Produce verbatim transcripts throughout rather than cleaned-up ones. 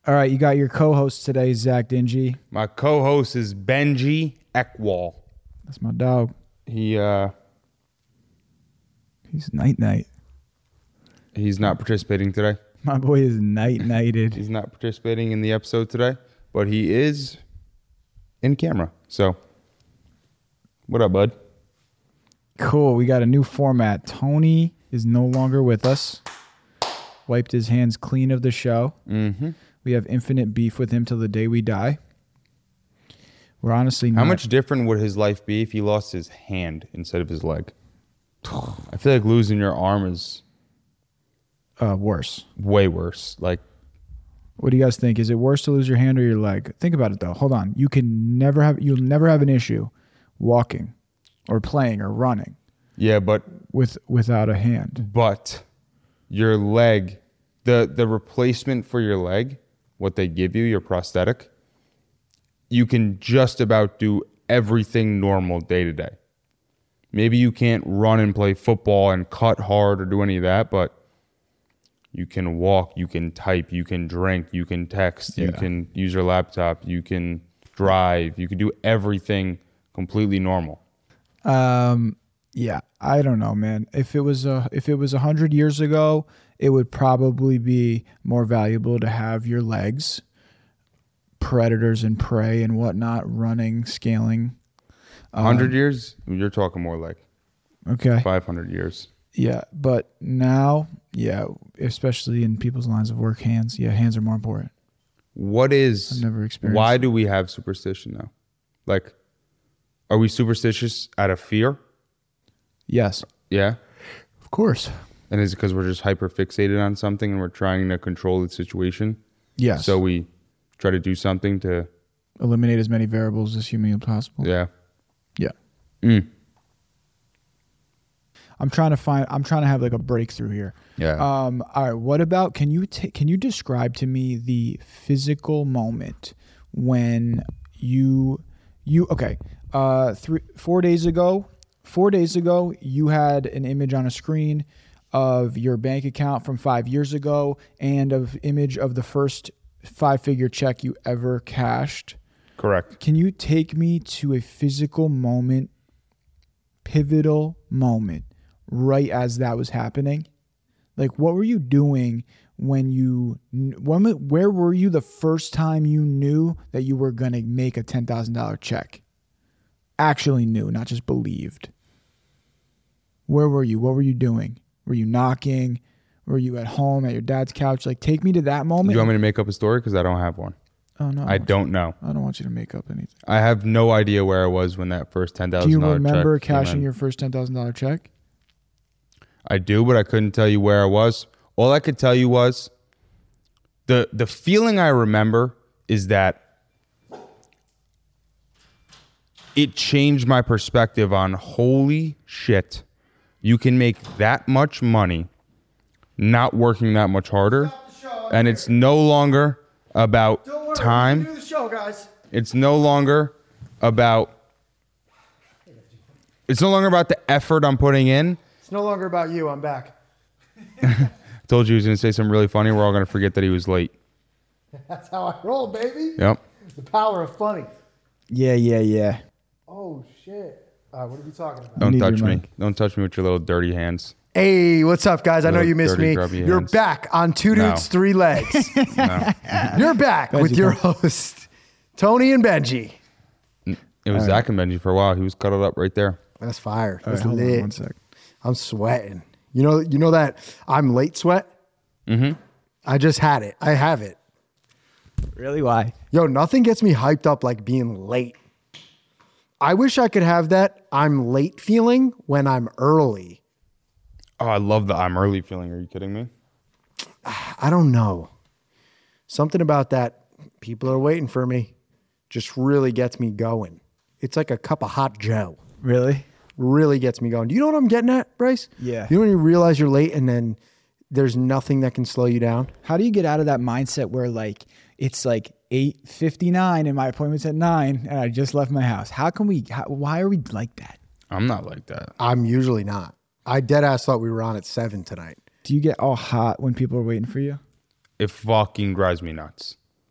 All right, you got your co-host today, Zach Dingy. My co-host is Benji Ekwall. That's my dog. He uh, he's night night. He's not participating today. My boy is night nighted. He's not participating in the episode today, but he is in camera. So, what up, bud? Cool. We got a new format. Tony is no longer with us. Wiped his hands clean of the show. Mm-hmm. We have infinite beef with him till the day we die. We're honestly not. How much different would his life be if he lost his hand instead of his leg? I feel like losing your arm is uh, worse. way worse. Like, what do you guys think? Is it worse to lose your hand or your leg? Think about it though. Hold on. You can never have. You'll never have an issue walking, or playing, or running. Yeah, but with without a hand. But your leg, the the replacement for your leg, what they give you, your prosthetic, you can just about do everything normal day to day. Maybe you can't run and play football and cut hard or do any of that, but you can walk, you can type, you can drink, you can text, yeah. you can use your laptop, you can drive, you can do everything completely normal. Um, yeah, I don't know, man. If it was a if it was a hundred years ago, it would probably be more valuable to have your legs, predators and prey and whatnot, running, scaling. A hundred um, years, you're talking more like okay, five hundred years. Yeah, but now, yeah, especially in people's lines of work, hands. Yeah, hands are more important. What is? I've never experienced. Why do we have superstition now? Like, are we superstitious out of fear? Yes. Yeah. Of course. And is it because we're just hyper fixated on something and we're trying to control the situation? Yes. So we try to do something to eliminate as many variables as humanly possible. Yeah. Yeah. Mm. I'm trying to find. I'm trying to have like a breakthrough here. Yeah. Um. All right. What about? Can you t- can you describe to me the physical moment when you you okay? Uh, three four days ago. Four days ago, you had an image on a screen of your bank account from five years ago and of image of the first five-figure check you ever cashed. Correct. Can you take me to a physical moment, pivotal moment, right as that was happening? Like, what were you doing when you, when, where were you the first time you knew that you were going to make a ten thousand dollars check? Actually knew, not just believed. Where were you? What were you doing? Were you knocking? Were you at home at your dad's couch? Like, take me to that moment. Do you want me to make up a story? Because I don't have one. Oh, no. I, I don't know. I don't want you to make up anything. I have no idea where I was when that first ten thousand dollars check. Do you remember came cashing in. your first ten thousand dollars check? I do, but I couldn't tell you where I was. All I could tell you was the the feeling I remember is that it changed my perspective on holy shit. You can make that much money not working that much harder. And it's no longer about Don't worry, time. we can do the show, guys. It's no longer about It's no longer about the effort I'm putting in. It's no longer about you. I'm back. I told you he was going to say something really funny. We're all going to forget that he was late. That's how I roll, baby. Yep. The power of funny. Yeah, yeah, yeah. Oh, shit. Uh, what are we talking about? Don't Need touch your me. mic. Don't touch me with your little dirty hands. Hey, what's up, guys? I know Little you missed dirty, me. grubby You're hands. back on Two No. Dudes, Three Legs. No. You're back Glad with you your come. host, Tony and Benji. It was All Zach and Benji for a while. He was cuddled up right there. That's fire. All right, That's hold on lit. one sec. I'm sweating. You know, you know that I'm late sweat? Mm-hmm. I just had it. I have it. Really? Why? Yo, nothing gets me hyped up like being late. I wish I could have that I'm late feeling when I'm early. Oh, I love the I'm early feeling. Are you kidding me? I don't know. Something about that, people are waiting for me, just really gets me going. It's like a cup of hot Joe. Really? Really gets me going. Do you know what I'm getting at, Bryce? Yeah. You know when you realize you're late and then there's nothing that can slow you down? How do you get out of that mindset where like it's like eight fifty-nine and my appointment's at nine and I just left my house? How can we, how, why are we like that? I'm not like that. I'm usually not. I dead ass thought we were on at seven tonight. Do you get all hot when people are waiting for you? It fucking drives me nuts.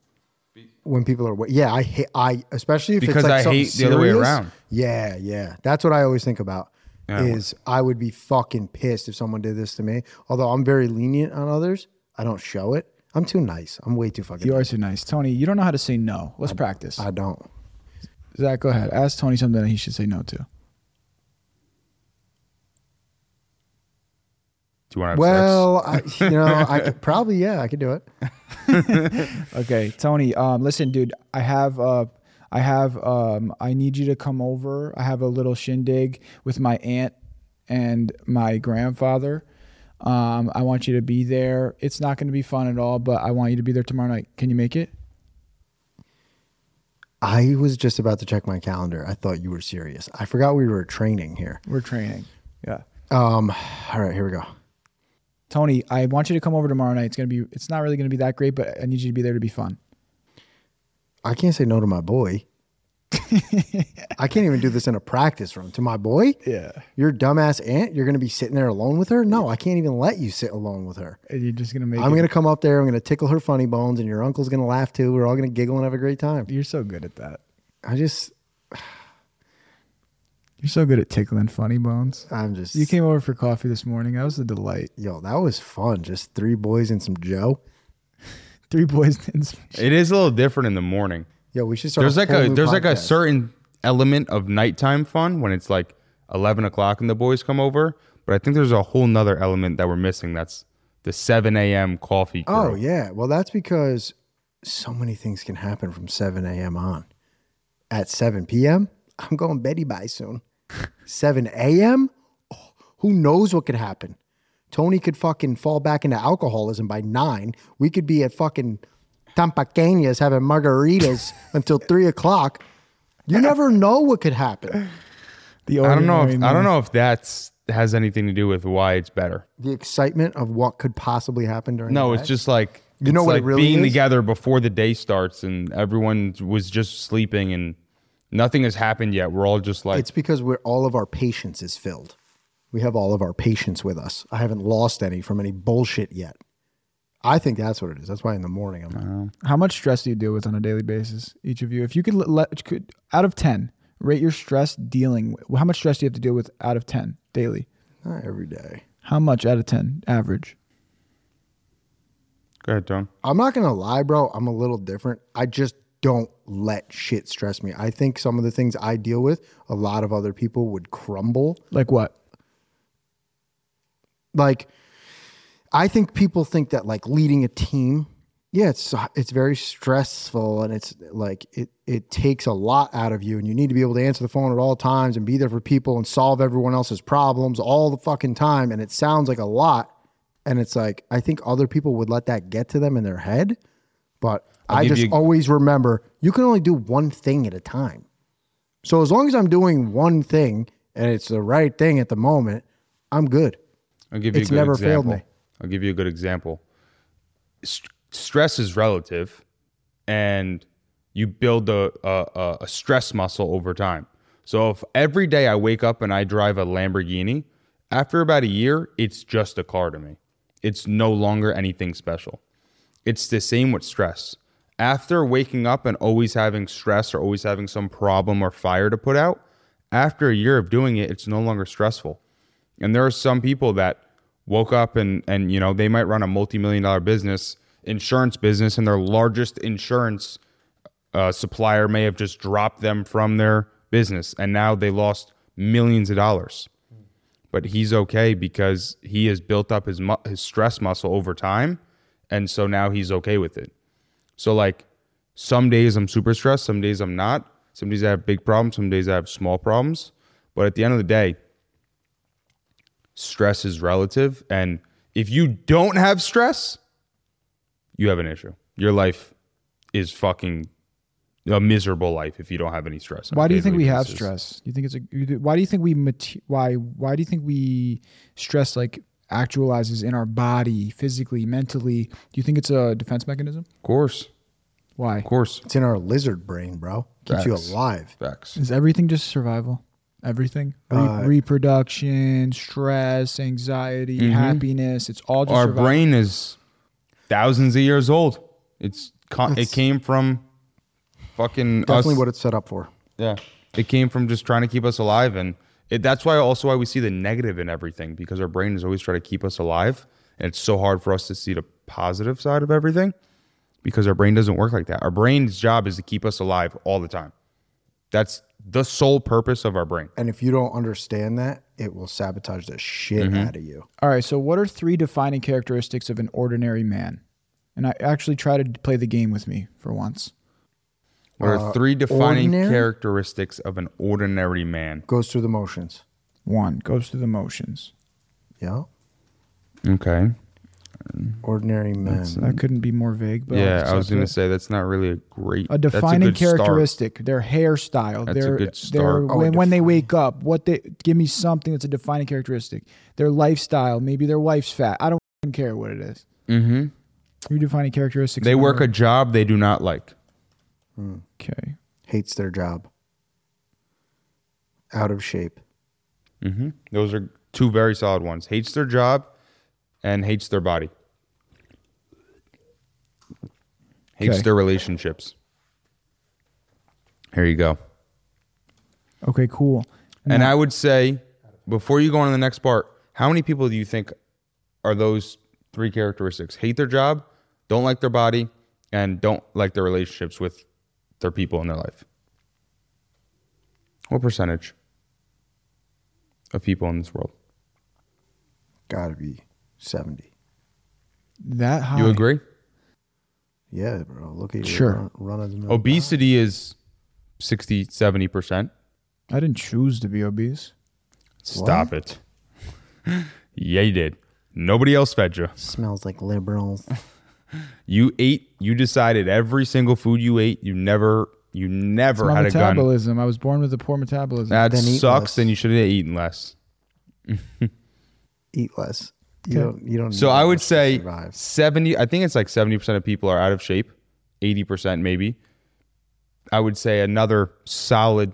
when people are wa- yeah I hate I especially if Because it's like I something hate the other way serious. around. Yeah, yeah, that's what I always think about. Yeah. Is I would be fucking pissed if someone did this to me. Although I'm very lenient on others, I don't show it. I'm too nice. I'm way too fucking. You are nice. too nice. Tony, you don't know how to say no. Let's practice. I don't. Zach, go ahead. Ask Tony something that he should say no to. Do you want to have Well, I, you know, I could probably yeah, I could do it. Okay, Tony. Um, listen, dude. I have uh, I have um, I need you to come over. I have a little shindig with my aunt and my grandfather. Um, I want you to be there. It's not going to be fun at all, but I want you to be there tomorrow night. Can you make it? I was just about to check my calendar. I thought you were serious. I forgot we were training here. We're training. Yeah. Um. All right, here we go. Tony, I want you to come over tomorrow night. It's gonna be. It's not really gonna be that great, but I need you to be there to be fun. I can't say no to my boy. I can't even do this in a practice room. To my boy? Yeah. Your dumbass aunt, you're going to be sitting there alone with her? No, I can't even let you sit alone with her. And you're just gonna make. I'm it- going to come up there. I'm going to tickle her funny bones, and your uncle's going to laugh too. We're all going to giggle and have a great time. You're so good at that. I just, You're so good at tickling funny bones. I'm just, You came over for coffee this morning. That was a delight. yo, that was fun. Just three boys and some Joe. Three boys and some It is a little different in the morning. Yo, we should start. There's like whole a new there's like a podcast. certain element of nighttime fun when it's like eleven o'clock and the boys come over. But I think there's a whole nother element that we're missing. That's the seven a.m. coffee crew. Oh, yeah. Well, that's because so many things can happen from seven a.m. on. At seven p.m., I'm going Betty bye soon. seven a.m., oh, who knows what could happen? Tony could fucking fall back into alcoholism by nine. We could be at fucking Tampaqueñas having margaritas until three o'clock. You never know what could happen. The I don't know. ordinary If, man. I don't know if that's has anything to do with why it's better. The excitement of what could possibly happen during No, the it's day. just like You know it's what it like really being is? together before the day starts and everyone was just sleeping and nothing has happened yet. We're all just like It's because we're all of our patience is filled. We have all of our patience with us. I haven't lost any from any bullshit yet. I think that's what it is. That's why in the morning I'm How much stress do you deal with on a daily basis, each of you? If you could let, could out of ten, rate your stress dealing with, how much stress do you have to deal with out of ten daily? not every day. How much out of ten average? Go ahead, Tom. I'm not gonna lie, bro. I'm a little different. I just don't let shit stress me. I think some of the things I deal with, a lot of other people would crumble. Like what? Like, I think people think that like leading a team, yeah, it's it's very stressful and it's like it it takes a lot out of you, and you need to be able to answer the phone at all times and be there for people and solve everyone else's problems all the fucking time. And it sounds like a lot, and it's like I think other people would let that get to them in their head, but I'll I give just you- always remember you can only do one thing at a time. So as long as I'm doing one thing and it's the right thing at the moment, I'm good. I'll give you It's a good never example. failed me. I'll give you a good example. St- stress is relative, and you build a, a a stress muscle over time. So if every day I wake up and I drive a Lamborghini, after about a year, it's just a car to me. It's no longer anything special. It's the same with stress. After waking up and always having stress or always having some problem or fire to put out, after a year of doing it, it's no longer stressful. And there are some people that woke up and, and you know, they might run a multi-million dollar business, insurance business, and their largest insurance uh, supplier may have just dropped them from their business. And now they lost millions of dollars. But he's okay because he has built up his mu- his stress muscle over time. And so now he's okay with it. So like some days I'm super stressed, some days I'm not. Some days I have big problems, some days I have small problems. But at the end of the day, stress is relative. And if you don't have stress, you have an issue. Your life is fucking a miserable life if you don't have any stress. on a Why do you think daily we have basis. stress? You think it's a? you do- Why do you think we? mate- Why? Why do you think we stress like actualizes in our body, physically, mentally? Do you think it's a defense mechanism? Of course. Why? Of course. It's in our lizard brain, bro. Keeps Facts. you alive. Facts. Is everything just survival? Everything? Re- Uh, reproduction, stress, anxiety, happiness. It's all just Our survival. brain is thousands of years old. It's con- it That's- came from fucking Definitely us. what it's set up for. Yeah, it came from just trying to keep us alive, and it, that's why also why we see the negative in everything, because our brain is always trying to keep us alive, and it's so hard for us to see the positive side of everything because our brain doesn't work like that. Our brain's job is to keep us alive all the time. That's the sole purpose of our brain. And if you don't understand that, it will sabotage the shit Mm-hmm. out of you. All right. So, what are three defining characteristics of an ordinary man? And I actually try to play the game with me for once. What are Uh, three defining ordinary? characteristics of an ordinary man? Goes through the motions. One, goes through the motions. Yeah. Okay. Ordinary men. That couldn't be more vague. But I'll Yeah, I accept was going it. to say that's not really a great. A that's defining good start. characteristic, their hairstyle, That's a their, good their start. Oh, when, a when they defining- wake up, what they give me something that's a defining characteristic. Their lifestyle, maybe their wife's fat. I don't f***ing care what it is. Mm-hmm. Three defining characteristics. They of an work a ord- job they do not like. Okay. Hates their job. Out of shape. Mm-hmm. Those are two very solid ones. Hates their job and hates their body. Hates Okay. their relationships. Here you go. Okay. Cool. And Now- I would say, before you go on to the next part, how many people do you think are those three characteristics? Hate their job, don't like their body, and don't like their relationships with their people in their life? What percentage of people in this world? Gotta be seventy. that high. You agree? Yeah, bro. Look at your Sure. run, run of the mill. Obesity is sixty, seventy percent. I didn't choose to be obese. Stop it. Yeah, you did. Nobody else fed you. Smells like liberals. You ate, you decided every single food you ate, you never, you never My had a gun. metabolism. I was born with a poor metabolism. That Then eat sucks. less. Then you should have eaten less. Eat less. You Okay. don't. You don't. So need I that would much to say survive. seventy, I think it's like seventy percent of people are out of shape, eighty percent maybe. I would say another solid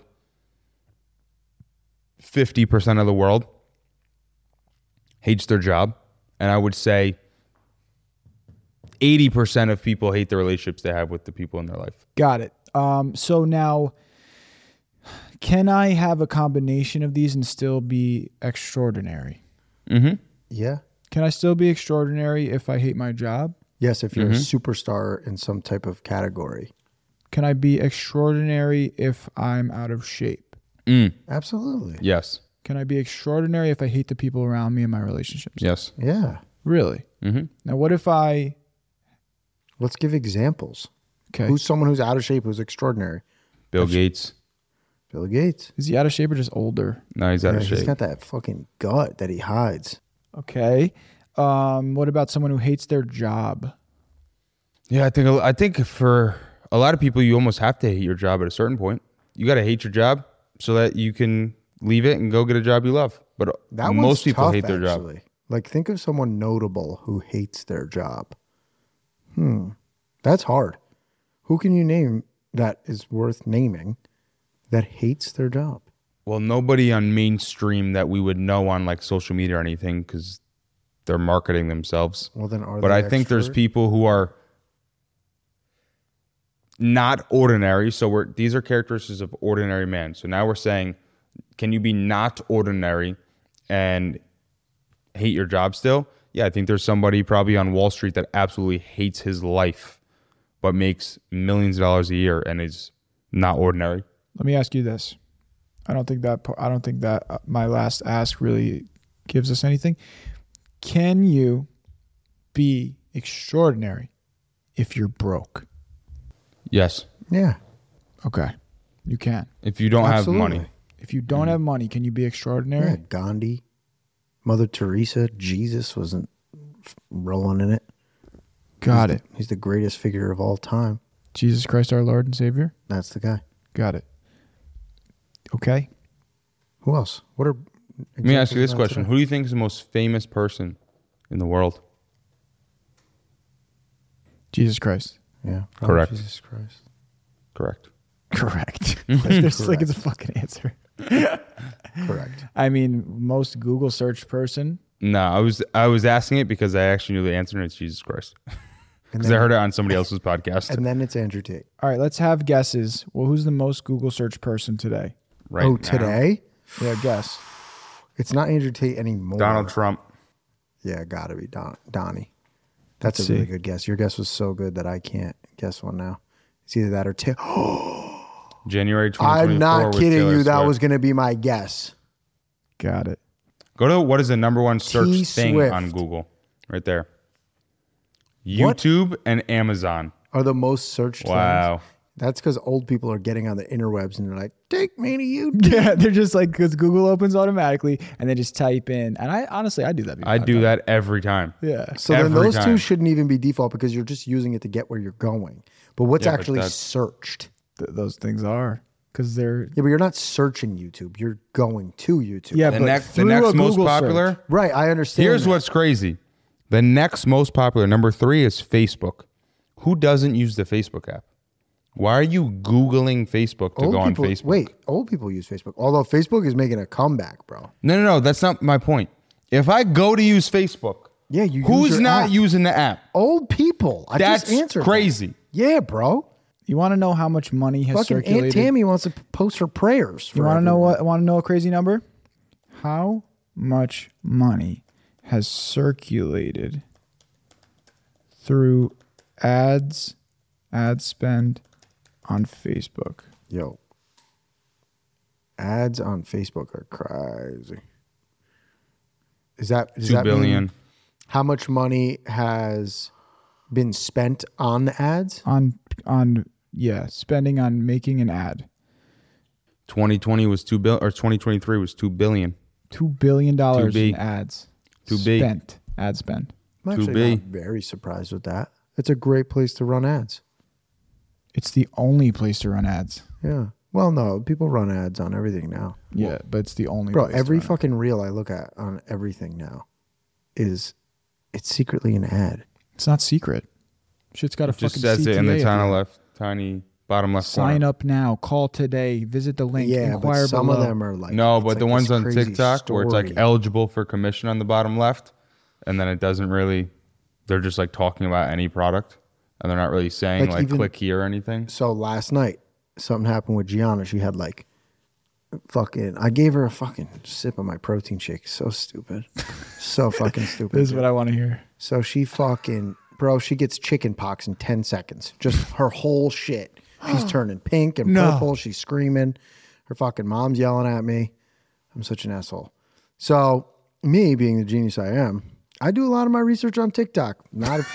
fifty percent of the world hates their job. And I would say eighty percent of people hate the relationships they have with the people in their life. Got it. Um, so now, can I have a combination of these and still be extraordinary? Mm-hmm. Yeah. Can I still be extraordinary if I hate my job? Yes, if you're Mm-hmm. a superstar in some type of category. Can I be extraordinary if I'm out of shape? Mm. Absolutely. Yes. Can I be extraordinary if I hate the people around me in my relationships? Yes. Yeah. Really? Mm-hmm. Now, what if I? Let's give examples. Okay, Who's someone who's out of shape who's extraordinary? Bill Gates. Bill Gates. is he out of shape or just older? No, he's out Yeah, of he's shape. got that fucking gut that he hides. Okay. Um, what about someone who hates their job? Yeah, I think I think for a lot of people, you almost have to hate your job at a certain point. You got to hate your job so that you can leave it and go get a job you love. But That one's most people tough, hate their job. actually. Like, think of someone notable who hates their job. Hmm. That's hard. Who can you name that is worth naming that hates their job? Well, nobody on mainstream that we would know on like social media or anything because they're marketing themselves. Well, then are But they I think there's extrovert? people who are not ordinary. So we're these are characteristics of ordinary man. So now we're saying, can you be not ordinary and hate your job still? Yeah, I think there's somebody probably on Wall Street that absolutely hates his life, but makes millions of dollars a year and is not ordinary. Let me ask you this. I don't think that. par- I don't think that uh, my last ask really gives us anything. Can you be extraordinary if you're broke? Yes, Yeah. Okay, you can. if you don't Absolutely. have money. If you don't have money, can you be extraordinary? Yeah. Gandhi, Mother Teresa, Jesus wasn't f- rolling in it. Got he's it. The, he's the greatest figure of all time. Jesus Christ, our Lord and Savior. That's the guy. Got it. Okay. Who else? What are? Let me ask you this examples of question: that who do you think is the most famous person in the world? Jesus Christ. today? Yeah. Oh, Correct. Jesus Christ. Correct. Correct. It's like it's a fucking answer. Correct. I mean, most Google search person. No, I was I was asking it because I actually knew the answer, and it's Jesus Christ. Because I heard it on somebody else's podcast. And then it's Andrew Tate. All right, let's have guesses. Well, who's the most Google search person today? Right oh, now. today? Yeah, guess. It's not Andrew Tate anymore. Donald Trump. Yeah, gotta be Don Donnie. That's Let's a really see. good guess. Your guess was so good that I can't guess one now. It's either that or Taylor. January twenty twenty-four. I'm not with kidding Taylor you. That Swift. was going to be my guess. Got it. Go to what is the number one search T thing Swift. on Google? Right there. YouTube and Amazon. Are the most searched Wow. things. That's because old people are getting on the interwebs and they're like, take me to you. Yeah, they're just like, because Google opens automatically and they just type in. And I honestly, I do that. I do that every time. Yeah. So then Every those two time. shouldn't even be default because you're just using it to get where you're going. But what's Yeah, but actually that's- searched? Th- those things are because they're. Yeah, but you're not searching YouTube. You're going to YouTube. Yeah, The, but next, the through next a most Google popular. search. Right, I understand. Here's that. what's crazy. The next most popular, number three, is Facebook. Who doesn't use the Facebook app? Why are you Googling Facebook to old go on people, Facebook? Wait, old people use Facebook. Although Facebook is making a comeback, bro. No, no, no. That's not my point. If I go to use Facebook, Yeah, you use who's your not app. using the app? Old people. I That's just answered. crazy. that. Yeah, bro. You want to know how much money has Fucking Aunt circulated? Tammy wants to p- post her prayers. For You want to know everyone. what? Want to know a crazy number? How much money has circulated through ads, ad spend on Facebook? Yo, ads on Facebook are crazy. Is that does Two that billion. mean how much money has been spent on the ads? On on yeah, spending on making an ad. twenty twenty was two bill, or twenty twenty-three was two billion. Two billion dollars B. in ads. two B. spent. Ad spend. I'm two actually B. not very surprised with that. It's a great place to run ads. It's the only place to run ads. Yeah. Well, no, people run ads on everything now. Yeah, but it's the only Bro, place to every run fucking reel I look at on everything now is it's secretly an ad. ads. It's not secret. Shit's got a It just fucking says C T A it in the at the tiny end. left, tiny bottom left Sign corner. up now. Call today. Visit the link. Yeah, Inquire but some below. of them are like No, it's but like the ones this on crazy TikTok where it's like story. eligible for commission on the bottom left, and then it doesn't really. They're just like talking about any product, and they're not really saying Like like, even- click here or anything. So last night, something happened with Gianna. She had like fucking. I gave her a fucking sip of my protein shake. So stupid, so fucking stupid. This is what I want to hear. So she fucking bro. She gets chicken pox in ten seconds. Just her whole shit. She's turning pink and No. purple. She's screaming. Her fucking mom's yelling at me. I'm such an asshole. So me being the genius I am, I do a lot of my research on TikTok. Not. If,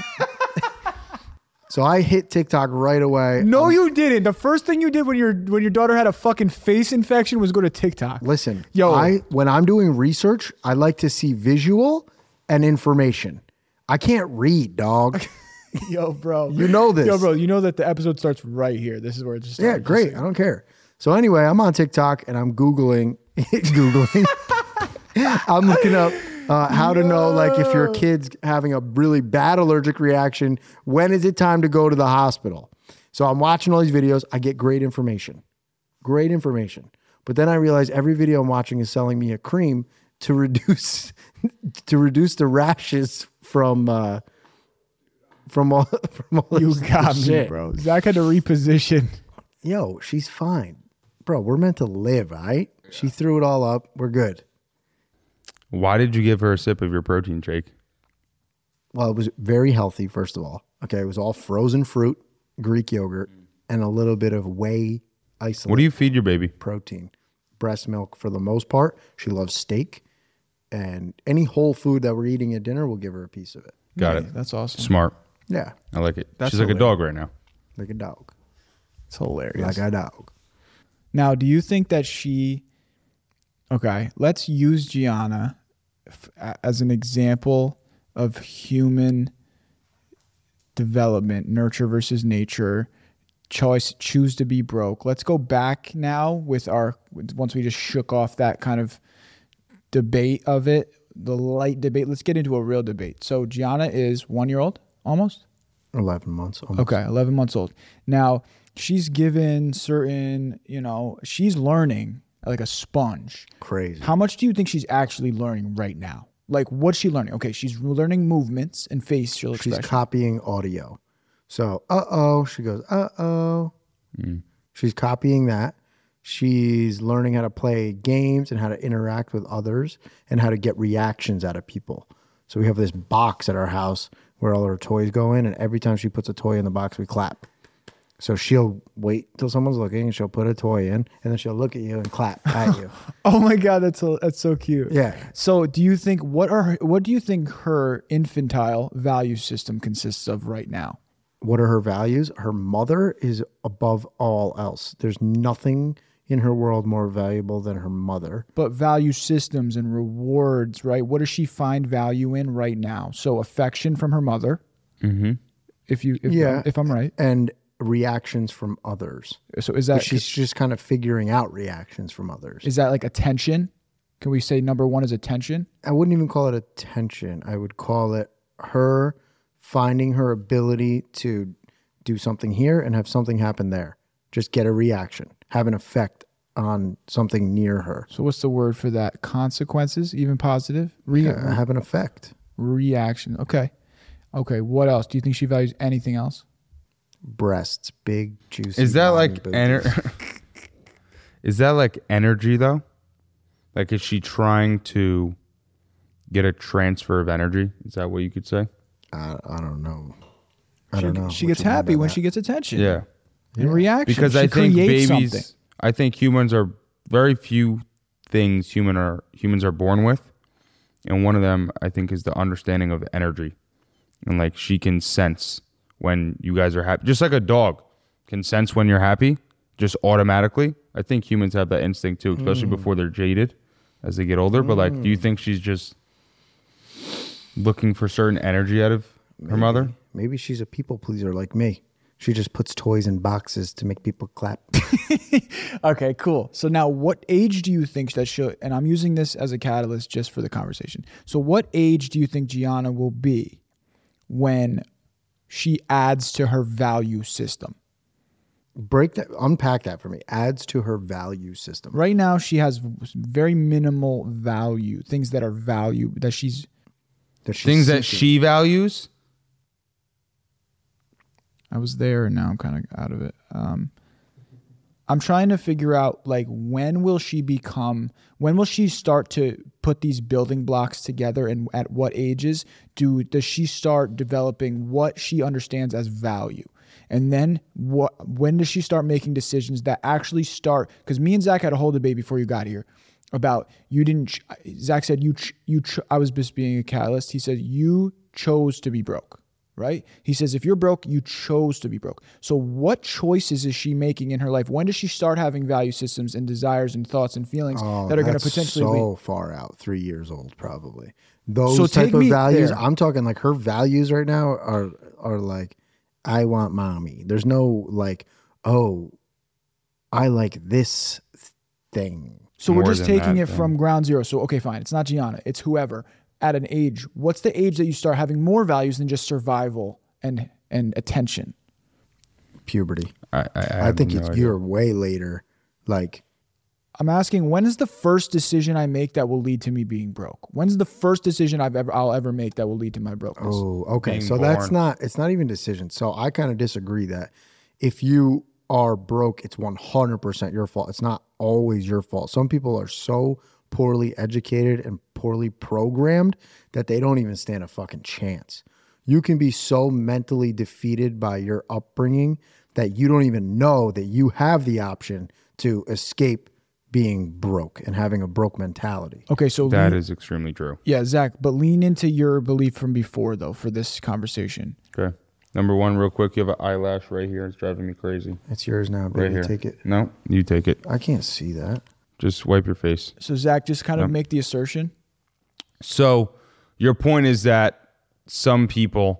so I hit TikTok right away. No, you didn't. The first thing you did when your when your daughter had a fucking face infection was go to TikTok. Listen, Yo. I when I'm doing research, I like to see visual and information. I can't read, dog. Yo, bro. You know this. Yo, bro. You know that the episode starts right here. This is where it just Yeah, starts. great. I don't care. So anyway, I'm on TikTok and I'm Googling, Googling. I'm looking up uh, how to know, like, if your kid's having a really bad allergic reaction, when is it time to go to the hospital? So I'm watching all these videos. I get great information, great information. But then I realize every video I'm watching is selling me a cream to reduce to reduce the rashes from uh, from all from all You this got me, shit. bro. Zach had to reposition. Yo, she's fine. Bro, we're meant to live, all right? She threw it all up. We're good. Why did you give her a sip of your protein shake? Well, it was very healthy, first of all. Okay, it was all frozen fruit, Greek yogurt, and a little bit of whey isolate What do you feed your baby? protein. Breast milk for the most part. She loves steak. And any whole food that we're eating at dinner, we'll give her a piece of it. Got Hey, it. That's awesome. Smart. Yeah, I like it. That's She's like a hilarious. dog right now. like a dog. It's hilarious. Like a dog. Now, do you think that she? Okay, let's use Gianna f- a- as an example of human development, nurture versus nature, choice, choose to be broke. Let's go back now with our once we just shook off that kind of debate of it, the light debate. Let's get into a real debate. So Gianna is one year old, almost. eleven months. Almost. Okay, eleven months old. Now, she's given certain, you know, she's learning like a sponge. Crazy. How much do you think she's actually learning right now? Like, what's she learning? Okay, she's learning movements and facial She's expression. copying audio. So, uh oh, she goes, uh oh. Mm. She's copying that. She's learning how to play games and how to interact with others and how to get reactions out of people. So we have this box at our house where all her toys go in, and every time she puts a toy in the box, we clap. So she'll wait till someone's looking, and she'll put a toy in, and then she'll look at you and clap at you. Oh my god, that's so, that's so cute. Yeah. So, do you think what are her, what do you think her infantile value system consists of right now? What are her values? Her mother is above all else. There's nothing in her world more valuable than her mother. But value systems and rewards, right? What does she find value in right now? So affection from her mother. Mm-hmm. If you, if, Yeah. if I'm right. And reactions from others. So is that But she's just kind of figuring out reactions from others. is that like attention? Can we say number one is attention? I wouldn't even call it attention. I would call it her finding her ability to do something here and have something happen there. Just get a reaction, have an effect on something near her. So what's the word for that? Consequences, even positive? Re- Uh, have an effect. reaction. Okay. Okay. What else? Do you think she values anything else? Breasts, big, juicy. Is that round like boobies. ener- Is that like energy though? Like, is she trying to get a transfer of energy? Is that what you could say? I, I don't know. I She, don't know. she what gets you mean happy by when that. she gets attention. Yeah. And reaction. Because she I think creates babies, something. I think humans are very few things human are humans are born with, and one of them I think is the understanding of energy, and like she can sense when you guys are happy, just like a dog can sense when you're happy, just automatically. I think humans have that instinct too, especially Mm. before they're jaded as they get older. But like, do you think she's just looking for certain energy out of her Maybe. mother? Maybe she's a people pleaser like me. She just puts toys in boxes to make people clap. Okay, cool. So now what age do you think that she'll, and I'm using this as a catalyst just for the conversation. So what age do you think Gianna will be when she adds to her value system? Break that, unpack that for me. Adds to her value system. Right now, she has very minimal value, things that are value that she's, That she's Things that seeking. she values. I was there and now I'm kind of out of it. Um, I'm trying to figure out like when will she become, when will she start to put these building blocks together, and at what ages do does she start developing what she understands as value? And then what? When does she start making decisions that actually start? Because me and Zach had a whole debate before you got here about you didn't. ch- Zach said you ch- you. Ch- I was just being a catalyst. He said you chose to be broke. Right? He says, if you're broke, you chose to be broke. So what choices is she making in her life? When does she start having value systems and desires and thoughts and feelings Oh, that are going to that's potentially so lead? far out. Three years old, probably. Those So type take of me values. there. I'm talking like her values right now are are like, I want mommy. There's no like, oh, I like this thing. So we're More just than taking that, it then. from ground zero. So, okay, fine. It's not Gianna. It's whoever at an age. What's the age that you start having more values than just survival and, and attention? Puberty. I, I, I, I have think no it's idea. you're way later. Like, I'm asking, when is the first decision I make that will lead to me being broke? When's the first decision I've ever I'll ever make that will lead to my brokenness? oh, okay. Being So that's born. not. It's not even decision. So I kind of disagree that if you are broke, it's one hundred percent your fault. It's not always your fault. Some people are so poorly educated and poorly programmed that they don't even stand a fucking chance. You can be so mentally defeated by your upbringing that you don't even know that you have the option to escape being broke and having a broke mentality. Okay, so That lean, is extremely true. yeah, Zach, but lean into your belief from before though for this conversation. Okay. Number one, real quick, you have an eyelash right here. It's driving me crazy. It's yours now, Right baby. here. Take it. No, you take it. I can't see that. Just wipe your face. So Zach, just kind of Yep. make the assertion. So your point is that some people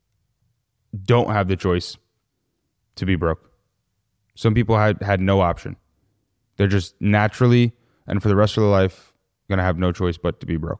don't have the choice to be broke. Some people had, had no option. They're just naturally and for the rest of their life going to have no choice but to be broke.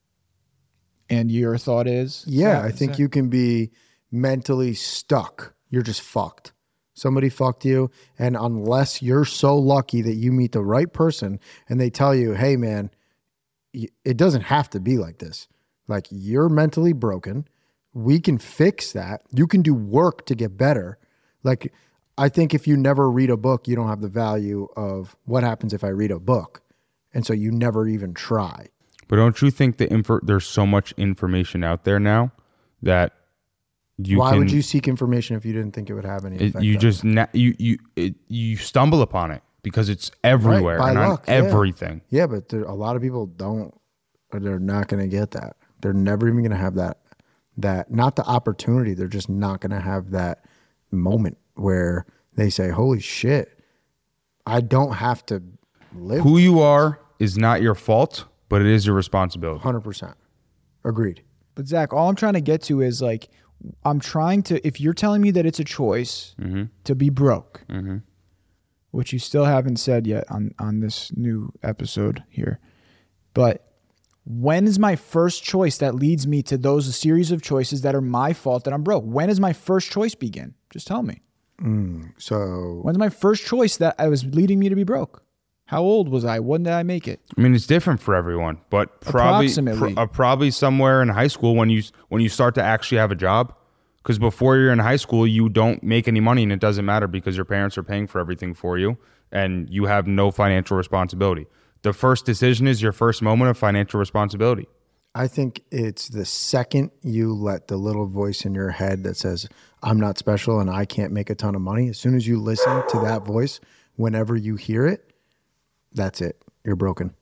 And your thought is? Yeah, Zach, I think Zach? you can be mentally stuck. You're just fucked. Somebody fucked you. And unless you're so lucky that you meet the right person and they tell you, hey, man, y- it doesn't have to be like this. Like, you're mentally broken. We can fix that. You can do work to get better. Like, I think if you never read a book, you don't have the value of what happens if I read a book. And so you never even try. But don't you think the info, there's so much information out there now that you Why can, would you seek information if you didn't think it would have any it, effect? you on just na- you you it, you stumble upon it because it's everywhere by and luck, on yeah. everything. Yeah, but there, a lot of people don't, or they're not going to get that. They're never even going to have that, that, not the opportunity. They're just not going to have that moment where they say, holy shit, I don't have to live. Who you are is not your fault, but it is your responsibility. one hundred percent. Agreed. But Zach, all I'm trying to get to is like, I'm trying to, if you're telling me that it's a choice Mm-hmm. to be broke, Mm-hmm. which you still haven't said yet on, on this new episode here, but when is my first choice that leads me to those series of choices that are my fault that I'm broke? When does my first choice begin? Just tell me. Mm, so When's my first choice that I was leading me to be broke? How old was I? When did I make it? I mean, it's different for everyone, but probably Approximately. pr- uh, probably somewhere in high school when you when you start to actually have a job. Because before you're in high school, you don't make any money, and it doesn't matter because your parents are paying for everything for you, and you have no financial responsibility. The first decision is your first moment of financial responsibility. I think it's the second you let the little voice in your head that says, I'm not special and I can't make a ton of money. As soon as you listen to that voice, whenever you hear it, that's it. You're broken.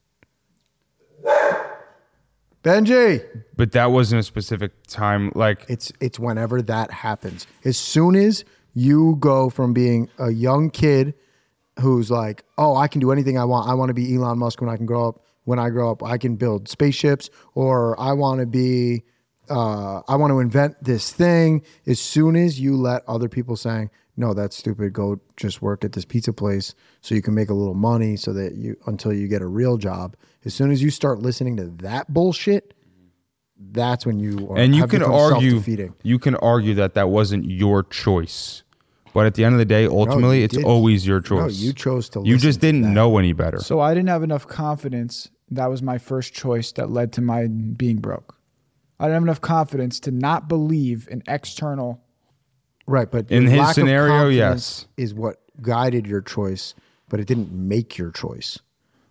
Benji. But that wasn't a specific time. Like, It's it's whenever that happens. As soon as you go from being a young kid who's like, oh, I can do anything I want. I want to be Elon Musk when I can grow up. When I grow up, I can build spaceships, or I want to be, uh, I want to invent this thing. As soon as you let other people saying, no, that's stupid. Go just work at this pizza place so you can make a little money so that you, until you get a real job. As soon as you start listening to that bullshit, that's when you are, and you have can become argue, self-defeating. you can argue that that wasn't your choice, but at the end of the day, ultimately, you it's did. always your choice. No, you chose to You listen just to didn't that. know any better. So I didn't have enough confidence. That was my first choice that led to my being broke. I didn't have enough confidence to not believe in external. Right, but In your his lack of scenario, confidence yes. is what guided your choice, but it didn't make your choice.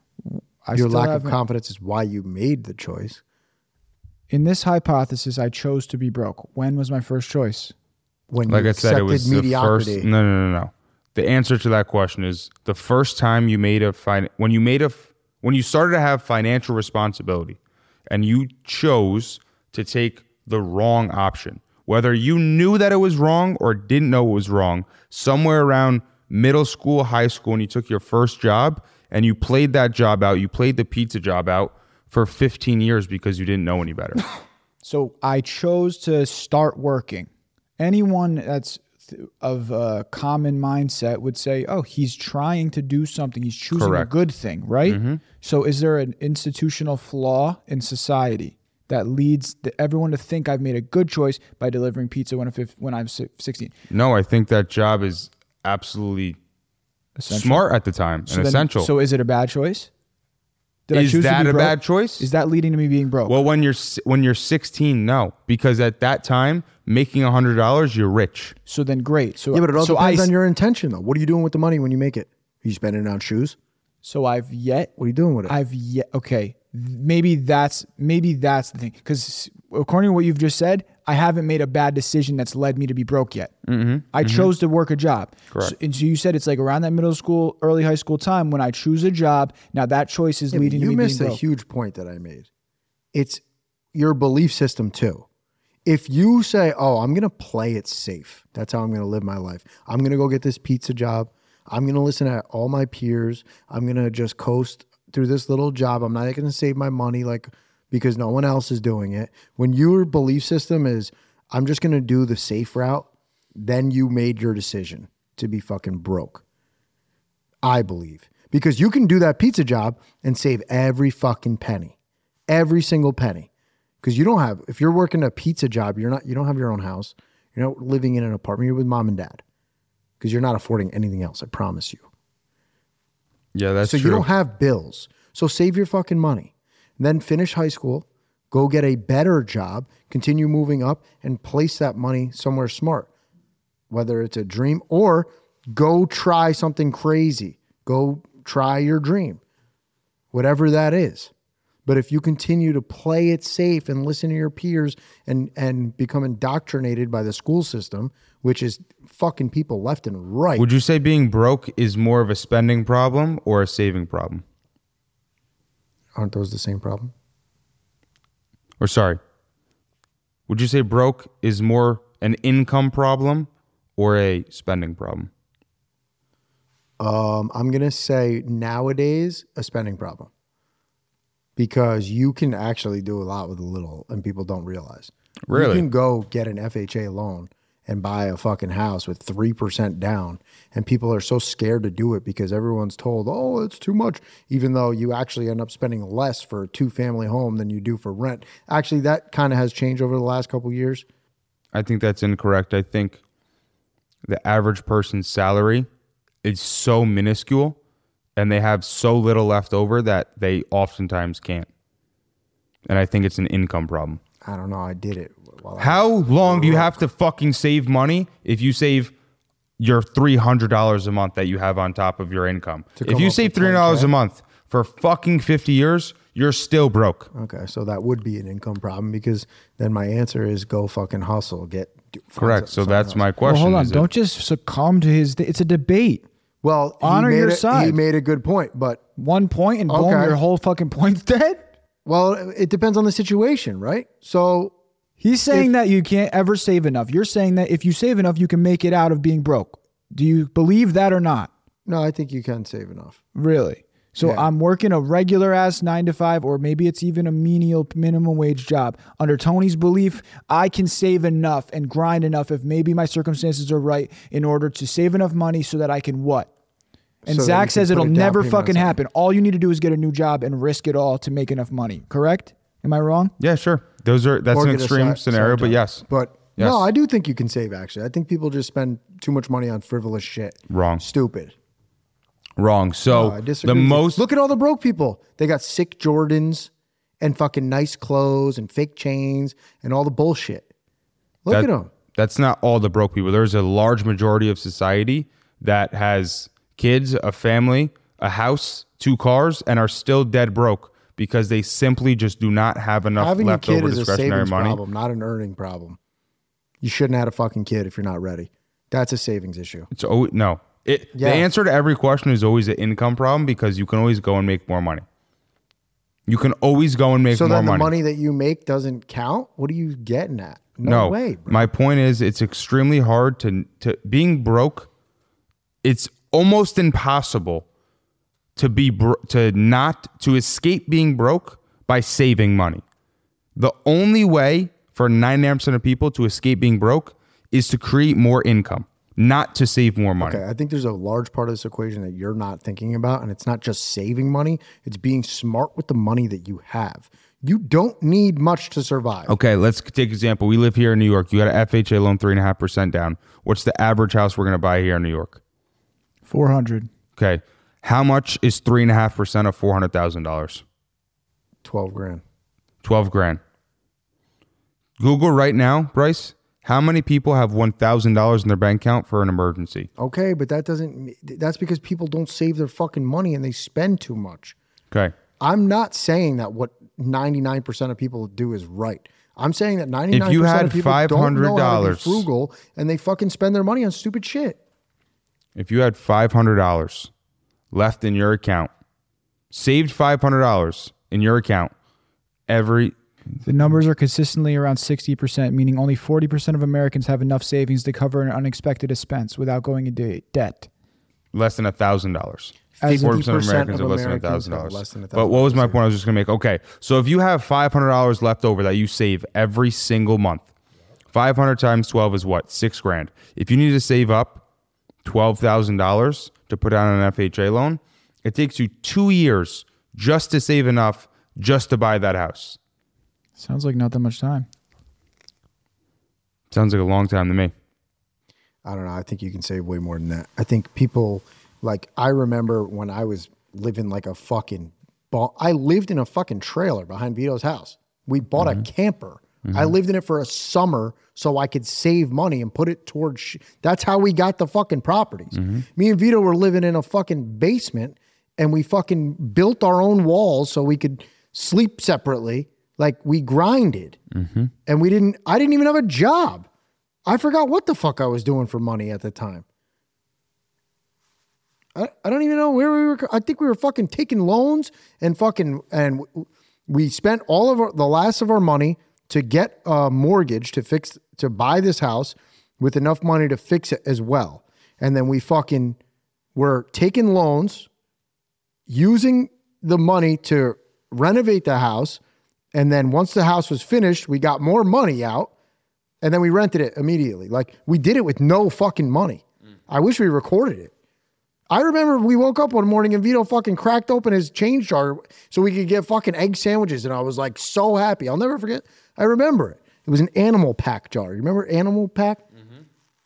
I Your still lack of haven't- confidence is why you made the choice. In this hypothesis, I chose to be broke. When was my first choice? When Like you I said, it accepted was the mediocrity. first. No, no, no, no. The answer to that question is the first time you made a fin- when you made a f- when you started to have financial responsibility, and you chose to take the wrong option, whether you knew that it was wrong or didn't know it was wrong. Somewhere around middle school, high school, and you took your first job and you played that job out. You played the pizza job out for fifteen years because you didn't know any better. So I chose to start working. Anyone that's th- of a common mindset would say, oh, he's trying to do something. He's choosing Correct. a good thing, right? So is there an institutional flaw in society that leads the, everyone to think I've made a good choice by delivering pizza when, I'm fif- when I'm si- sixteen? No, I think that job is absolutely Essential. smart at the time So and then- essential. So is it a bad choice? Did I Is choose to that be a broke? bad choice? Is that leading to me being broke? Well, when you're si- when you're sixteen, no, because at that time, making a hundred dollars, you're rich. so then great. So Yeah, but it all so depends I, on your intention, though. What are you doing with the money when you make it? Are you spending it on shoes? So I've yet What are you doing with it? I've yet okay. Maybe that's maybe that's the thing because according to what you've just said, I haven't made a bad decision that's led me to be broke yet. Mm-hmm. I chose to work a job. Correct. So, and so you said it's like around that middle school, early high school time when I choose a job. Now that choice is Yeah, but leading to you me missed being a broke. huge point that I made. It's your belief system too. If you say, "Oh, I'm going to play it safe. That's how I'm going to live my life. I'm going to go get this pizza job. I'm going to listen to all my peers. I'm going to just coast through this little job. I'm not going to save my money like because no one else is doing it." When your belief system is, "I'm just going to do the safe route," then you made your decision to be fucking broke. I believe. Because you can do that pizza job and save every fucking penny. Every single penny. Because you don't have, if you're working a pizza job, you're not, you don't have your own house. You're not living in an apartment. You're with mom and dad. Because you're not affording anything else, I promise you. Yeah, that's So true. you don't have bills. So save your fucking money. And then finish high school. Go get a better job, continue moving up, and place that money somewhere smart, whether it's a dream or go try something crazy. Go try your dream, whatever that is. But if you continue to play it safe and listen to your peers and, and become indoctrinated by the school system, which is fucking people left and right. Would you say being broke is more of a spending problem or a saving problem? Aren't those the same problem? Or sorry, would you say broke is more an income problem or a spending problem? Um, I'm going to say nowadays a spending problem because you can actually do a lot with a little and people don't realize. Really? You can go get an F H A loan and buy a fucking house with three percent down. And people are so scared to do it because everyone's told, oh, it's too much, even though you actually end up spending less for a two family home than you do for rent. Actually, that kind of has changed over the last couple of years. I think that's incorrect. I think the average person's salary is so minuscule and they have so little left over that they oftentimes can't. And I think it's an income problem. I don't know. I did it. While I How long do you have to fucking save money if you save your three hundred dollars a month that you have on top of your income? come If you up save with three hundred dollars ten K? a month for fucking fifty years, you're still broke. Okay, so that would be an income problem because then my answer is go fucking hustle. Get do- find Correct. some- So that's something my else. Well, question. hold on. Is it- Don't just succumb to his. It's a debate. Well, he Honor made your a- He side. made a good point, but One point and boom, Okay. your whole fucking point's dead. well, it depends on the situation, right? So He's saying If- that you can't ever save enough. You're saying that if you save enough, you can make it out of being broke. Do you believe that or not? no, I think you can save enough. Really? So Yeah. I'm working a regular ass nine to five, or maybe it's even a menial minimum wage job. Under Tony's belief, I can save enough and grind enough if maybe my circumstances are right in order to save enough money so that I can what? And So that you Zach can says put it'll a down never payment on fucking something. happen. All you need to do is get a new job and risk it all to make enough money. Correct? Am I wrong? yeah, sure. Those are that's Or an get a extreme side- scenario, side but job. yes. But Yes. no, I do think you can save, actually. I think people just spend too much money on frivolous shit. Wrong. Stupid. Wrong. So No, I disagree the with you. most Look at all the broke people. They got sick Jordans and fucking nice clothes and fake chains and all the bullshit. Look that- at them. That's not all the broke people. There's a large majority of society that has kids, a family, a house, two cars, and are still dead broke because they simply just do not have enough Having a kid leftover is a discretionary savings money. problem, not an earning problem. You shouldn't have a fucking kid if you're not ready. That's a savings issue. It's always, no. It, Yeah. The answer to every question is always an income problem because you can always go and make more money. You can always go and make So more then the money. money that you make doesn't count? What are you getting at? No, No, way, bro. my point is it's extremely hard to to being broke. It's almost impossible to be bro- to not to escape being broke by saving money. The only way for ninety-nine percent of people to escape being broke is to create more income, not to save more money. Okay, I think there's a large part of this equation that you're not thinking about, and it's not just saving money, it's being smart with the money that you have. You don't need much to survive. Okay, let's take example. We live here in New York. You got an F H A loan, three and a half percent down. What's the average house we're going to buy here in New York? four hundred. Okay, how much is three and a half percent of four hundred thousand dollars? twelve grand. Twelve grand. Google right now, Bryce. How many people have one thousand dollars in their bank account for an emergency? Okay, but that doesn't, that's because people don't save their fucking money and they spend too much. Okay. I'm not saying that what ninety-nine percent of people do is right. I'm saying that ninety-nine percent If you had of people don't know how to be five hundred dollars frugal and they fucking spend their money on stupid shit. If you had five hundred dollars left in your account, saved five hundred dollars in your account every The numbers are consistently around sixty percent, meaning only forty percent of Americans have enough savings to cover an unexpected expense without going into debt. less than one thousand dollars. As forty percent of fifty percent Americans of have less than Americans one thousand have dollars. less than But what was my point I was just going to make? Okay, so if you have five hundred dollars left over that you save every single month, five hundred times twelve is what? Six grand. If you need to save up twelve thousand dollars to put on an F H A loan, it takes you two years just to save enough just to buy that house. Sounds like not that much time. Sounds like a long time to me. I don't know. I think you can save way more than that. I think people, like, I remember when I was living like a fucking ball. I lived in a fucking trailer behind Vito's house. We bought Mm-hmm. a camper. I lived in it for a summer so I could save money and put it towards. Sh- That's how we got the fucking properties. Mm-hmm. Me and Vito were living in a fucking basement, and we fucking built our own walls so we could sleep separately. Like we grinded, Mm-hmm. and we didn't. I didn't even have a job. I forgot what the fuck I was doing for money at the time. I, I don't even know where we were. I think we were fucking taking loans and fucking, and we spent all of our, the last of our money to get a mortgage to fix, to buy this house with enough money to fix it as well. And then we fucking were taking loans, using the money to renovate the house. And then once the house was finished, we got more money out and then we rented it immediately. Like we did it with no fucking money. Mm. I wish we recorded it. I remember we woke up one morning and Vito fucking cracked open his change jar so we could get fucking egg sandwiches. And I was like so happy. I'll never forget. I remember it. It was an Animal Pack jar. You remember Animal Pack? Mm-hmm.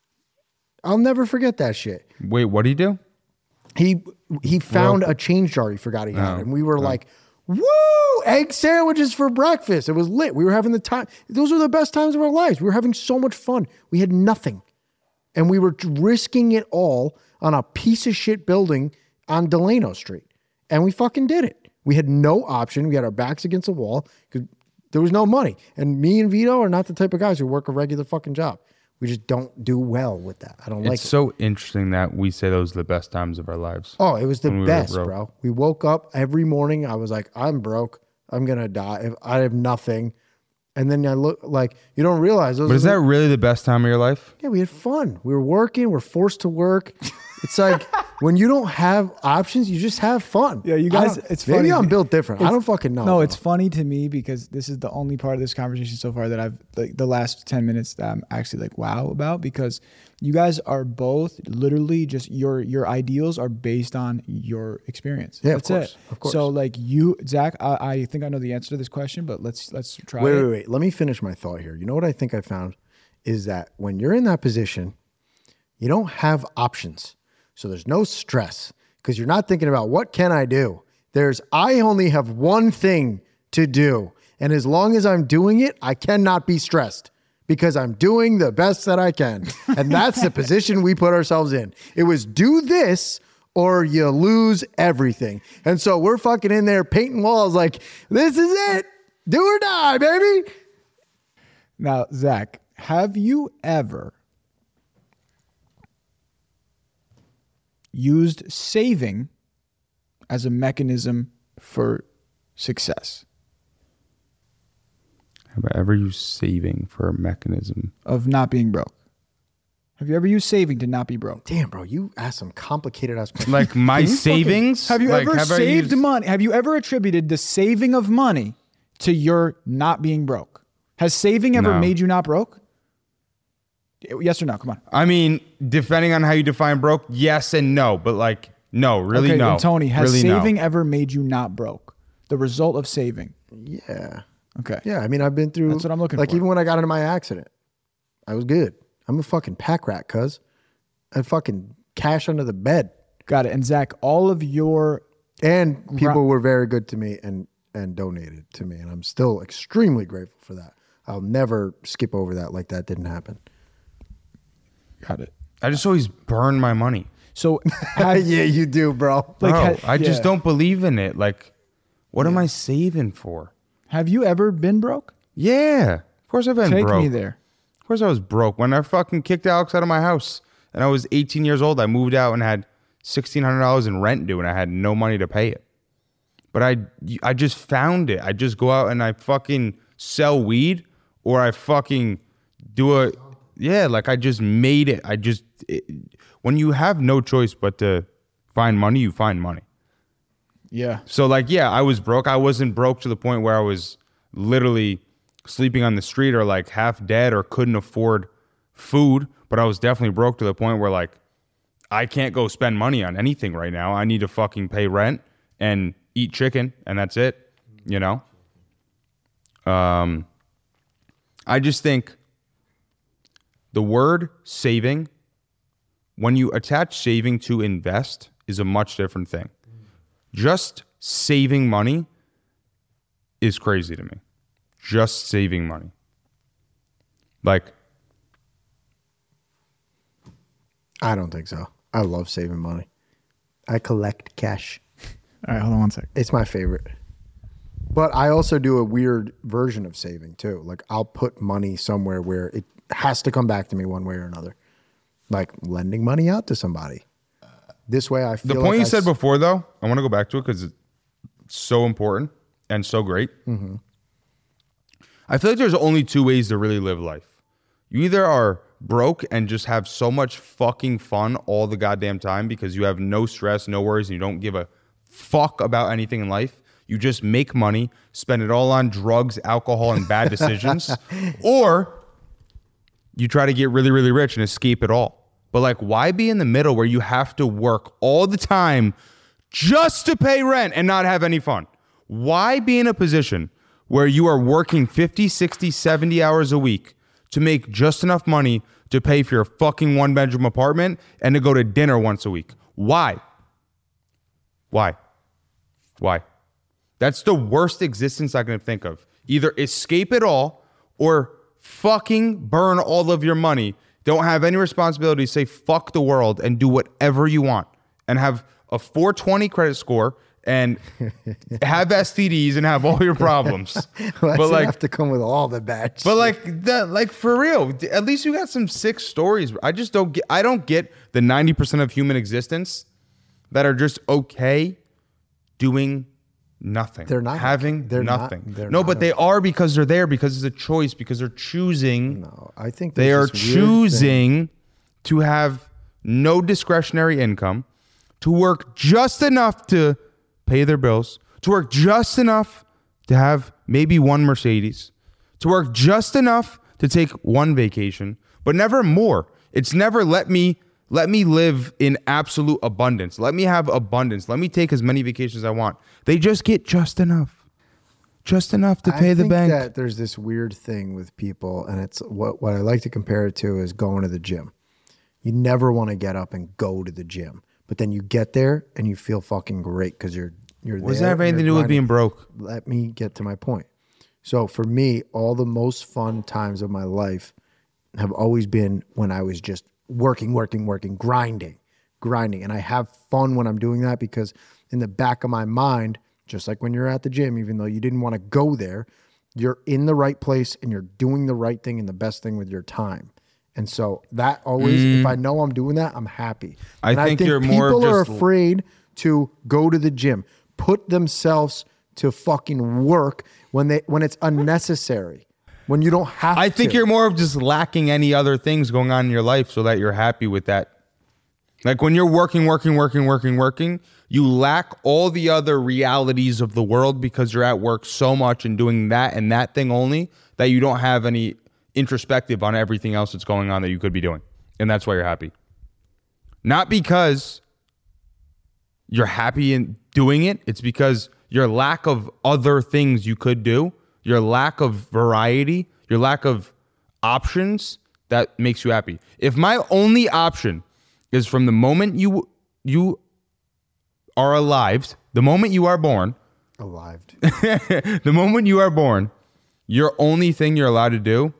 I'll never forget that shit. Wait, what did he do? He he found a change jar he forgot he had. Oh. And we were like, woo, egg sandwiches for breakfast. It was lit. We were having the time. Those were the best times of our lives. We were having so much fun. We had nothing. And we were risking it all on a piece of shit building on Delano Street. And we fucking did it. We had no option. We had our backs against the wall because there was no money. And me and Vito are not the type of guys who work a regular fucking job. We just don't do well with that. I don't like it. It's so interesting that we say those are the best times of our lives. Oh, it was the when we were best, broke. bro. We woke up every morning. I was like, I'm broke. I'm going to die. If I have nothing. And then I look like, you don't realize. Those But are is the- that really the best time of your life? Yeah, we had fun. We were working. We're forced to work. It's like when you don't have options, you just have fun. Yeah, you I guys, don't- it's maybe funny. I'm built different. I It's- don't fucking know. No, bro. it's funny to me because this is the only part of this conversation so far that I've like the last ten minutes that I'm actually like wow about because you guys are both literally just your your ideals are based on your experience. Yeah, of That's course, it. of course. So like you, Zach, I, I think I know the answer to this question, but let's let's try Wait, it. wait, wait. Let me finish my thought here. You know what I think I found is that when you're in that position, you don't have options. So there's no stress because you're not thinking about what can I do? There's, I only have one thing to do. And as long as I'm doing it, I cannot be stressed because I'm doing the best that I can. And that's the position we put ourselves in. It was do this or you lose everything. And so we're fucking in there painting walls like, this is it. Do or die, baby. Now, Zach, have you ever used saving as a mechanism for success? Have I ever used saving for a mechanism? Of not being broke? Have you ever used saving to not be broke? Damn, bro, you asked some complicated ass questions. Like my Can you fucking- savings? Have you Like, ever have I saved used- money? Have you ever attributed the saving of money to your not being broke? Has saving ever No. made you not broke? Yes or no? Come on. I mean, depending on how you define broke, yes and no. But like, no, really okay, no. and Tony, has really no. saving ever made you not broke? The result of saving. Yeah. Okay. Yeah, I mean, I've been through. That's what I'm looking like, for. even when I got into my accident, I was good. I'm a fucking pack rat, cuz. I fucking cash under the bed. Got it. And Zach, all of your And people Gra- were very good to me and and donated to me. And I'm still extremely grateful for that. I'll never skip over that like that didn't happen. got it. I just always burn my money. So have, yeah, you do, bro. like, Bro, ha- I just yeah. don't believe in it. Like, what am I saving for? have you ever been broke? Yeah, of course I've been Take broke. me there. Of course I was broke. When I fucking kicked Alex out of my house and I was eighteen years old, I moved out and had sixteen hundred dollars in rent due and I had no money to pay it. But I, I just found it. I just go out and I fucking sell weed or I fucking do a, yeah, like I just made it. I just, it, when you have no choice but to find money, you find money. Yeah. So like, yeah, I was broke. I wasn't broke to the point where I was literally sleeping on the street or like half dead or couldn't afford food. But I was definitely broke to the point where like, I can't go spend money on anything right now. I need to fucking pay rent and eat chicken and that's it, you know? Um, I just think the word saving, when you attach saving to invest, is a much different thing. Just saving money is crazy to me. just saving money? Like, I don't think so. I love saving money. I collect cash. All right, hold on one sec. It's my favorite. But I also do a weird version of saving too. Like I'll put money somewhere where it has to come back to me one way or another. Like lending money out to somebody. This way I feel the point like you I said s- before, though, I want to go back to it because it's so important and so great. Mm-hmm. I feel like there's only two ways to really live life. You either are broke and just have so much fucking fun all the goddamn time because you have no stress, no worries, and you don't give a fuck about anything in life. You just make money, spend it all on drugs, alcohol, and bad decisions. Or you try to get really, really rich and escape it all. But like, why be in the middle where you have to work all the time just to pay rent and not have any fun? Why be in a position where you are working fifty, sixty, seventy hours a week to make just enough money to pay for your fucking one bedroom apartment and to go to dinner once a week? Why? Why? Why? That's the worst existence I can think of. Either escape it all or fucking burn all of your money. Don't have any responsibility. Say fuck the world and do whatever you want and have a four twenty credit score and have S T Ds and have all your problems. Why but does it like, have to come with all the bad shit? but like that, like for real, at least you got some sick stories. I just don't get, I don't get the ninety percent of human existence that are just okay doing nothing. They're not having okay. They're not- nothing. they're no, not but they are because they're there because it's a choice because they're choosing. No, I think They are there's this weird thing. choosing to have no discretionary income, to work just enough to pay their bills, to work just enough to have maybe one Mercedes, to work just enough to take one vacation, but never more. It's never let me let me live in absolute abundance. Let me have abundance. Let me take as many vacations as I want. They just get just enough. Just enough to pay I the think bank. that there's this weird thing with people, and it's what what I like to compare it to is going to the gym. You never want to get up and go to the gym, but then you get there and you feel fucking great because you're you're What does there that have and anything to you're do with grinding. being broke? Let me get to my point. So for me, all the most fun times of my life have always been when I was just working, working, working, grinding, grinding. And I have fun when I'm doing that because in the back of my mind, just like when you're at the gym, even though you didn't want to go there, you're in the right place and you're doing the right thing and the best thing with your time. And so that always, if I know I'm doing that, I'm happy. I and think you're more people are just- afraid to go to the gym, put themselves to fucking work when they when it's unnecessary, when you don't have I to. think you're more of just lacking any other things going on in your life so that you're happy with that. Like when you're working, working, working, working, working, you lack all the other realities of the world because you're at work so much and doing that and that thing only that you don't have any introspective on everything else that's going on that you could be doing. And that's why you're happy. Not because you're happy in doing it. It's because your lack of other things you could do, your lack of variety, your lack of options that makes you happy. If my only option is from the moment you you are alive, the moment you are born, alive. the moment you are born, your only thing you're allowed to do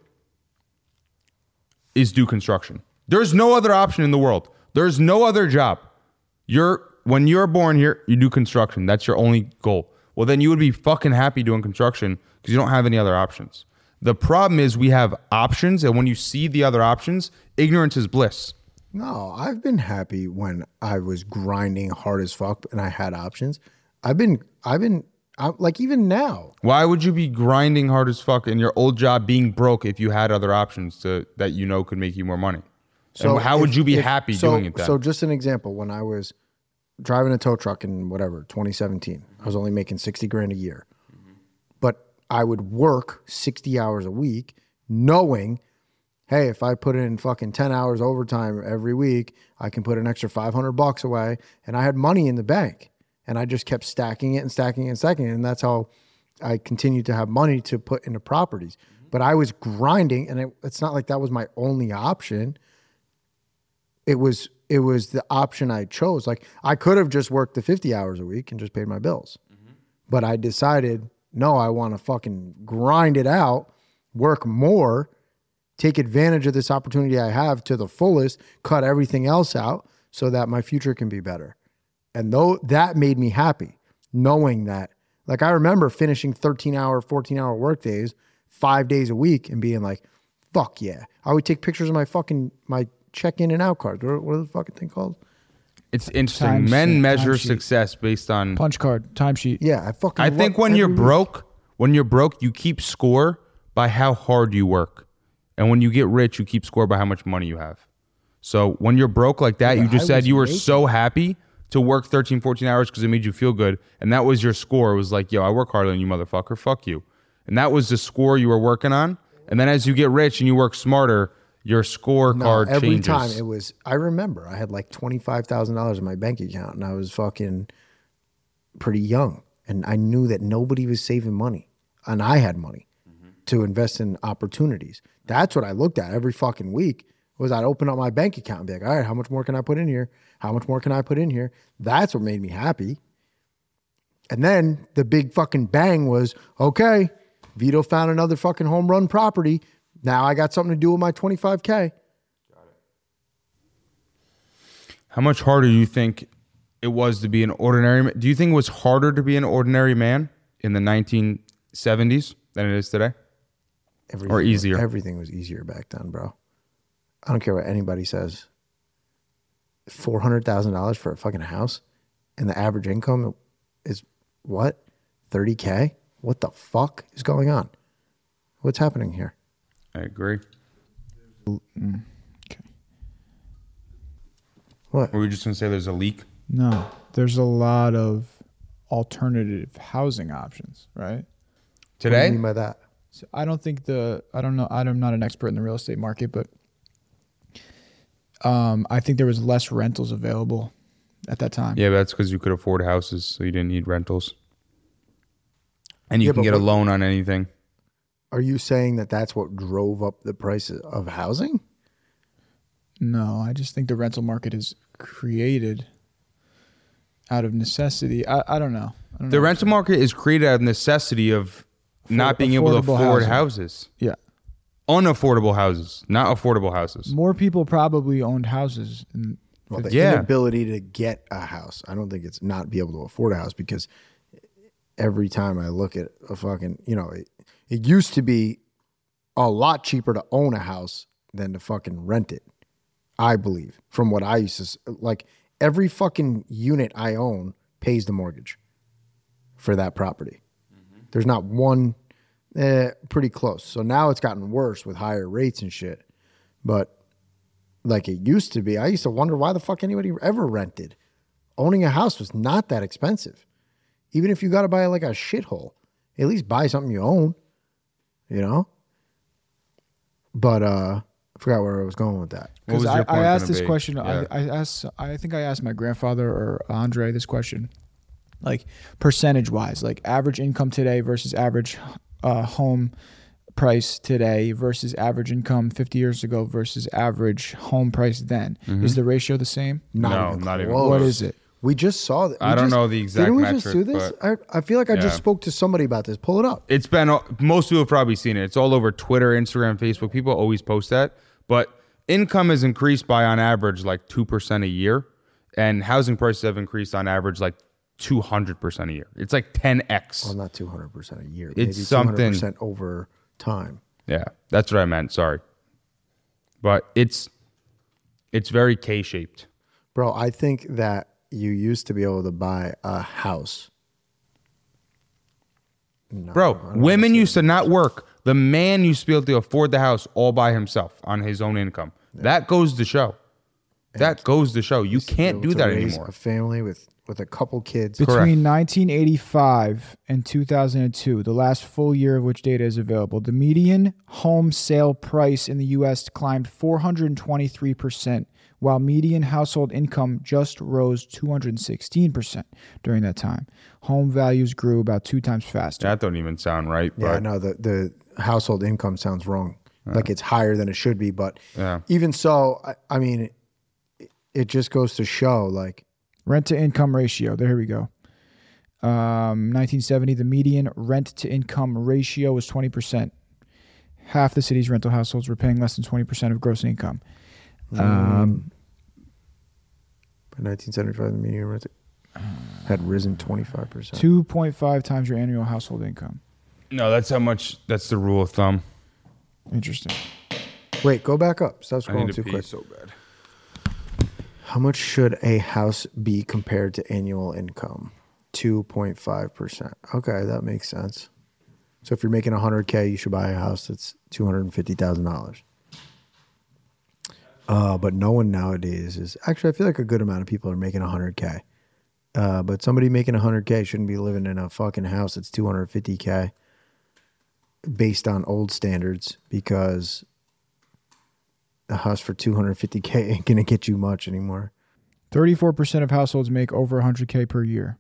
is do construction. There's no other option in the world. There's no other job. You're when you're born here, you do construction. That's your only goal. Well, then you would be fucking happy doing construction because you don't have any other options. The problem is we have options, and when you see the other options, ignorance is bliss. No, I've been happy when I was grinding hard as fuck and I had options. I've been, I've been, I, like even now. Why would you be grinding hard as fuck in your old job being broke if you had other options to that you know could make you more money? So how would if- you be if- happy so, doing it then? So just an example, when I was driving a tow truck in whatever, twenty seventeen, I was only making sixty grand a year. But I would work sixty hours a week knowing, hey, if I put in fucking ten hours overtime every week, I can put an extra five hundred bucks away. And I had money in the bank. And I just kept stacking it and stacking it and stacking it. And that's how I continued to have money to put into properties. But I was grinding, and it, it's not like that was my only option. It was it was the option I chose. Like I could have just worked the fifty hours a week and just paid my bills. But I decided No, I want to fucking grind it out, work more, take advantage of this opportunity I have to the fullest, cut everything else out so that my future can be better. And though that made me happy, knowing that, like I remember finishing thirteen hour, fourteen hour work days, five days a week and being like, fuck yeah. I would take pictures of my fucking, my check in and out cards. What, what is the fucking thing called? It's interesting. Time Men sheet, measure time sheet. success based on. Punch card, timesheet. Yeah, I fucking I love think when you're every week. broke, when you're broke, you keep score by how hard you work, and when you get rich, you keep score by how much money you have. So when you're broke like that, Yeah, you just I said was you were making- so happy to work thirteen, fourteen hours because it made you feel good, and that was your score. It was like, yo, I work harder than you, motherfucker. Fuck you. And that was the score you were working on. And then as you get rich and you work smarter, your scorecard No, every changes. time it was, I remember I had like twenty-five thousand dollars in my bank account and I was fucking pretty young. And I knew that nobody was saving money. And I had money mm-hmm. to invest in opportunities. That's what I looked at every fucking week was I'd open up my bank account and be like, all right, how much more can I put in here? How much more can I put in here? That's what made me happy. And then the big fucking bang was, okay, Vito found another fucking home run property. Now I got something to do with my twenty-five K. How much harder do you think it was to be an ordinary man? Do you think it was harder to be an ordinary man in the nineteen seventies than it is today? Everything Or was- easier? everything was easier back then, bro. I don't care what anybody says. four hundred thousand dollars for a fucking house and the average income is what? thirty K? What the fuck is going on? What's happening here? I agree. What? Were we just going to say there's a leak? No, there's a lot of alternative housing options, right? What Today? do you mean by that? So I don't think the I don't know I'm not an expert in the real estate market, but um, I think there was less rentals available at that time. Yeah, but that's because you could afford houses, so you didn't need rentals. And you Yeah, can but get a what- loan on anything. Are you saying that that's what drove up the price of housing? No, I just think the rental market is created out of necessity. I, I don't know. I don't The know. rental market is created out of necessity of not being able to affordable afford housing. houses. Yeah. Unaffordable houses, not affordable houses. More people probably owned houses. In, Well, the Yeah. inability to get a house. I don't think it's not be able to afford a house because every time I look at a fucking, you know, it, it used to be a lot cheaper to own a house than to fucking rent it. I believe from what I used to, s- like every fucking unit I own pays the mortgage for that property. There's not one, eh, pretty close. So now it's gotten worse with higher rates and shit. But like it used to be, I used to wonder why the fuck anybody ever rented. Owning a house was not that expensive. Even if you got to buy like a shithole, at least buy something you own, you know? But uh, I forgot where I was going with that. What was Because your I, I point asked gonna this be? question. Yeah. I, I asked. I think I asked my grandfather or Andre this question, like percentage wise, like average income today versus average uh, home price today versus average income fifty years ago versus average home price then. Mm-hmm. Is the ratio the same? Not No, even not even close. What is it? We just saw that. I we don't just- know the exact Didn't we just metric, do this? but- I, I feel like I Yeah. just spoke to somebody about this. Pull it up. It's been, most people have probably seen it. It's all over Twitter, Instagram, Facebook. People always post that. But income has increased by, on average, like two percent a year. And housing prices have increased on average like two hundred percent a year. It's like ten x. Well, not two hundred percent a year. It's maybe something- two hundred percent over time. Yeah, that's what I meant. Sorry. But it's it's very K-shaped. Bro, I think that you used to be able to buy a house. No, I Bro, don't women wanna used say to not work. The man used to be able to afford the house all by himself on his own income. That goes to show. That goes to show. You that. Be can't able do to that raise anymore. A family with, with a couple kids. Correct. Between nineteen eighty-five and two thousand two, the last full year of which data is available, the median home sale price in the U S climbed four hundred twenty-three percent, while median household income just rose two hundred sixteen percent during that time. Home values grew about two times faster. That don't even sound right. Yeah, I But know the, the household income sounds wrong. Like it's higher than it should be. But Yeah. even so, I, I mean, it, it just goes to show like, Rent to income ratio. There we go. Um, nineteen seventy, the median rent to income ratio was twenty percent. Half the city's rental households were paying less than twenty percent of gross income. Um, By nineteen seventy-five, the median rent had risen twenty-five percent. two point five times your annual household income. No, that's how much. That's the rule of thumb. Interesting. Wait, go back up. Stop I need scrolling to too pee quick. so bad. How much should a house be compared to annual income? two point five percent. Okay, that makes sense. So if you're making one hundred K, you should buy a house that's two hundred fifty thousand dollars. Uh, but no one nowadays is... Actually, I feel like a good amount of people are making one hundred K. Uh, but somebody making one hundred K shouldn't be living in a fucking house that's two hundred fifty K based on old standards, because a house for two hundred fifty K ain't going to get you much anymore. thirty-four percent of households make over one hundred K per year.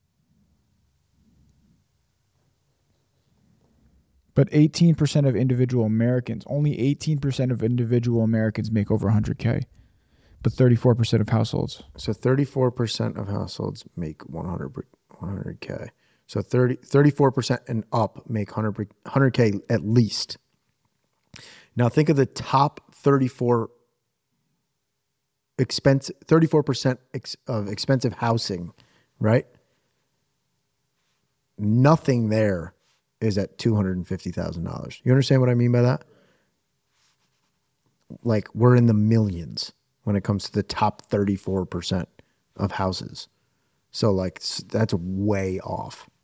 But eighteen percent of individual Americans, only eighteen percent of individual Americans make over one hundred K. But thirty-four percent of households. So thirty-four percent of households make one hundred K. So thirty, thirty-four percent and up make one hundred, one hundred K at least. Now think of the top thirty-four expense, thirty-four percent ex, of expensive housing, right? Nothing there is at two hundred fifty thousand dollars. You understand what I mean by that? Like, we're in the millions when it comes to the top thirty-four percent of houses. So, like, that's way off.